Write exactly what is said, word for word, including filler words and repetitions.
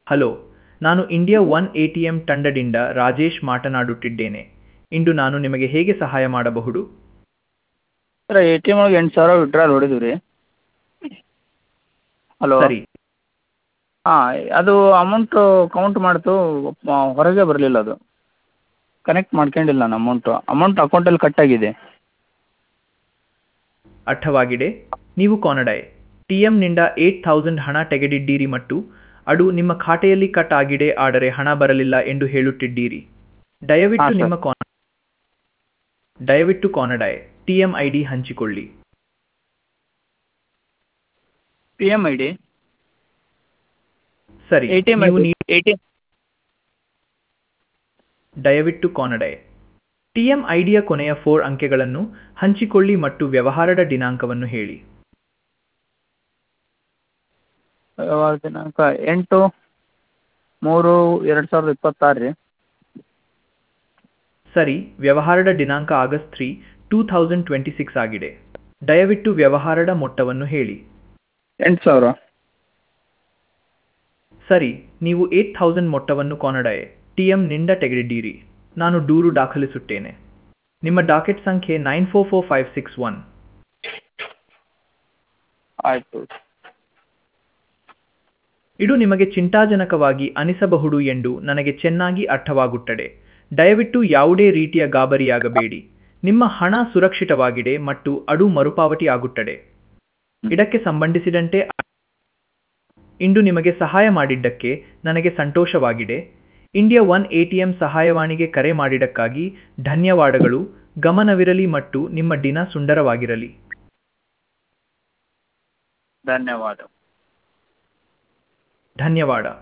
Hello, ನಾನು India one A T M ತಂಡದಿಂದ ರಾಜೇಶ್ ಮಾತನಾಡುತ್ತಿದ್ದೇನೆ. ಇಂದು ನಾನು ನಿಮಗೆ ಹೇಗೆ ಸಹಾಯ ಮಾಡಬಹುದು? ಸರ್ ಎ ಟಿ ಎಮ್ ಒಳಗೆ ಎಂಟು ಸಾವಿರ ವಿಡ್ರಾಲ್ ಹೊಡಿದ್ವಿ ರೀ. ಹಲೋ. ಸರಿ, ಹಾಂ, ಅದು ಅಮೌಂಟು ಕೌಂಟ್ ಮಾಡ್ತು, ಆ, ಹೊರಗೆ ಬರಲಿಲ್ಲ ಅದು. ಕನೆಕ್ಟ್ ಮಾಡ್ಕೊಂಡಿಲ್ಲ ನಾನು ಅಮೌಂಟು ಅಮೌಂಟ್ ಅಕೌಂಟಲ್ಲಿ ಕಟ್ಟಾಗಿದೆ. ಅರ್ಥವಾಗಿದೆ. ನೀವು ಕೊನಡಾಯ್ ಟಿ ಎಂನಿಂದ ಏಟ್ ಥೌಸಂಡ್ ಹಣ ತೆಗೆದಿದ್ದೀರಿ ಮತ್ತು ಅದು ನಿಮ್ಮ ಖಾತೆಯಲ್ಲಿ ಕಟ್ ಆಗಿದೆ, ಆದರೆ ಹಣ ಬರಲಿಲ್ಲ ಎಂದು ಹೇಳುತ್ತಿದ್ದೀರಿ. ದಯವಿಟ್ಟು ಹಾಂ ನಿಮ್ಮ ಸರ್. ಕಾನ್ ದಯವಿಟ್ಟು ಕೊನಡಾಯ್ ಟಿ ಎಂ ಐ ಡಿ ಹಂಚಿಕೊಳ್ಳಿ. ಪಿ ಎಮ್ ಐ ಡಿ ಸರಿ, ಎ ಟಿ ಎಮ್ ಐ ನೀವು ಡಿ ನೀ ಎ ಟಿ ಎಮ್ ದಯವಿಟ್ಟು ಕೊನಡಾಯ್ ಟಿ ಎಂ ಐ ಡಿಯ ಕೊನೆಯ ಫೋರ್ ಅಂಕೆಗಳನ್ನು ಹಂಚಿಕೊಳ್ಳಿ ಮತ್ತು ವ್ಯವಹಾರದ ದಿನಾಂಕವನ್ನು ಹೇಳಿ. ಯಾವಾಗ ದಿನಾಂಕ ಎಂಟು ಮೂರು ಎರಡು ಸಾವಿರದ ಇಪ್ಪತ್ತಾರು ರೀ. ಸರಿ, ವ್ಯವಹಾರದ ದಿನಾಂಕ August three two thousand twenty six ಆಗಿದೆ. ದಯವಿಟ್ಟು ವ್ಯವಹಾರದ ಮೊತ್ತವನ್ನು ಹೇಳಿ. ಎಂಟು ಸಾವಿರ. ಸರಿ, ನೀವು ಏಟ್ ಥೌಸಂಡ್ ಮೊತ್ತವನ್ನು ಕೊನಡಾಯ್ ಟಿ ಎಂನಿಂದ ತೆಗೆದಿದ್ದೀರಿ. ನಾನು ದೂರು ದಾಖಲಿಸುತ್ತೇನೆ. ನಿಮ್ಮ ಡಾಕೆಟ್ ಸಂಖ್ಯೆ nine four four five six one. ಆಯಿತು. ಇದು ನಿಮಗೆ ಚಿಂತಾಜನಕವಾಗಿ ಅನಿಸಬಹುದು ಎಂದು ನನಗೆ ಚೆನ್ನಾಗಿ ಅರ್ಥವಾಗುತ್ತದೆ. ದಯವಿಟ್ಟು ಯಾವುದೇ ರೀತಿಯ ಗಾಬರಿಯಾಗಬೇಡಿ. ನಿಮ್ಮ ಹಣ ಸುರಕ್ಷಿತವಾಗಿದೆ ಮತ್ತು ಅದು ಮರುಪಾವತಿ ಆಗುತ್ತದೆ. ಇದಕ್ಕೆ ಸಂಬಂಧಿಸಿದಂತೆ ಇಂದು ನಿಮಗೆ ಸಹಾಯ ಮಾಡಿದ್ದಕ್ಕೆ ನನಗೆ ಸಂತೋಷವಾಗಿದೆ. India one A T M ಸಹಾಯವಾಣಿಗೆ ಕರೆ ಮಾಡಿದ್ದಕ್ಕಾಗಿ ಧನ್ಯವಾದಗಳು. ಗಮನವಿರಲಿ ಮತ್ತು ನಿಮ್ಮ ದಿನ ಸುಂದರವಾಗಿರಲಿ. ಧನ್ಯವಾದ. ಧನ್ಯವಾದ.